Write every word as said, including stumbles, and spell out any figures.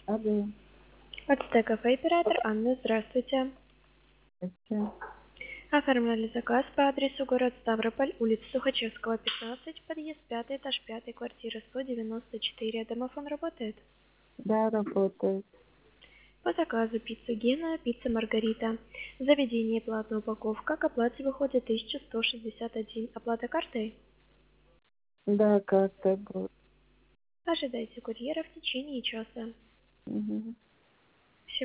Алло, Подстэ кафе, оператор Анна, здравствуйте. здрасте. Оформляли заказ по адресу город Ставрополь, улица Сухачевского, пятнадцать, подъезд пятый, этаж пятый, квартира сто девяносто четыре. Домофон работает? Да, работает. По заказу пицца Гена, пицца Маргарита. Заведение платная упаковка, к оплате выходит тысяча сто шестьдесят один. Оплата картой? Да, карта будет. Ожидайте курьера в течение часа. Мгм.